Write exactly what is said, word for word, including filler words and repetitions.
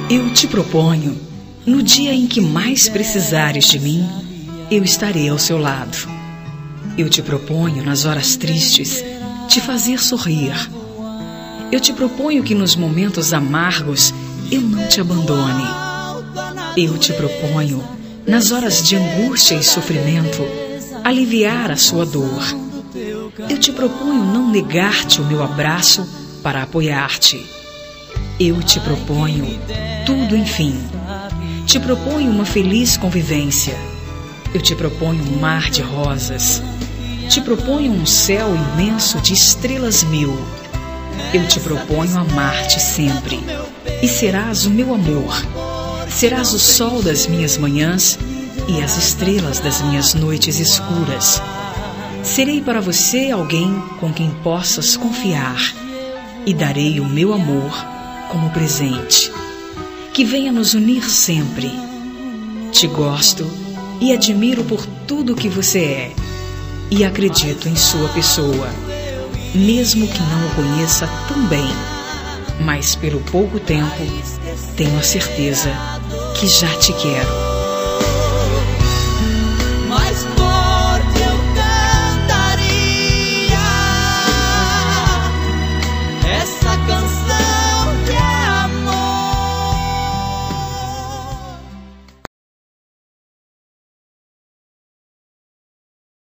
Eu te proponho, no dia em que mais precisares de mim, eu estarei ao seu lado. Eu te proponho, nas horas tristes, te fazer sorrir. Eu te proponho que nos momentos amargos eu não te abandone. Eu te proponho, nas horas de angústia e sofrimento, aliviar a sua dor. Eu te proponho não negar-te o meu abraço para apoiar-te. Eu te proponho tudo, enfim. Te proponho uma feliz convivência. Eu te proponho um mar de rosas. Te proponho um céu imenso de estrelas mil. Eu te proponho amar-te sempre. E serás o meu amor. Serás o sol das minhas manhãs e as estrelas das minhas noites escuras. Serei para você alguém com quem possas confiar. E darei o meu amor como presente, que venha nos unir sempre. Te gosto e admiro por tudo que você é, e acredito em sua pessoa, mesmo que não o conheça tão bem, mas pelo pouco tempo tenho a certeza que já te quero.